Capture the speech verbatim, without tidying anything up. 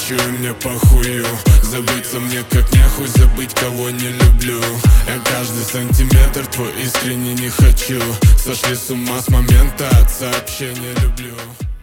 хочу и мне похую. Забыться мне как нехуй, забыть кого не люблю. Я каждый сантиметр твой искренне не хочу. Сошли с ума с момента от сообщения люблю.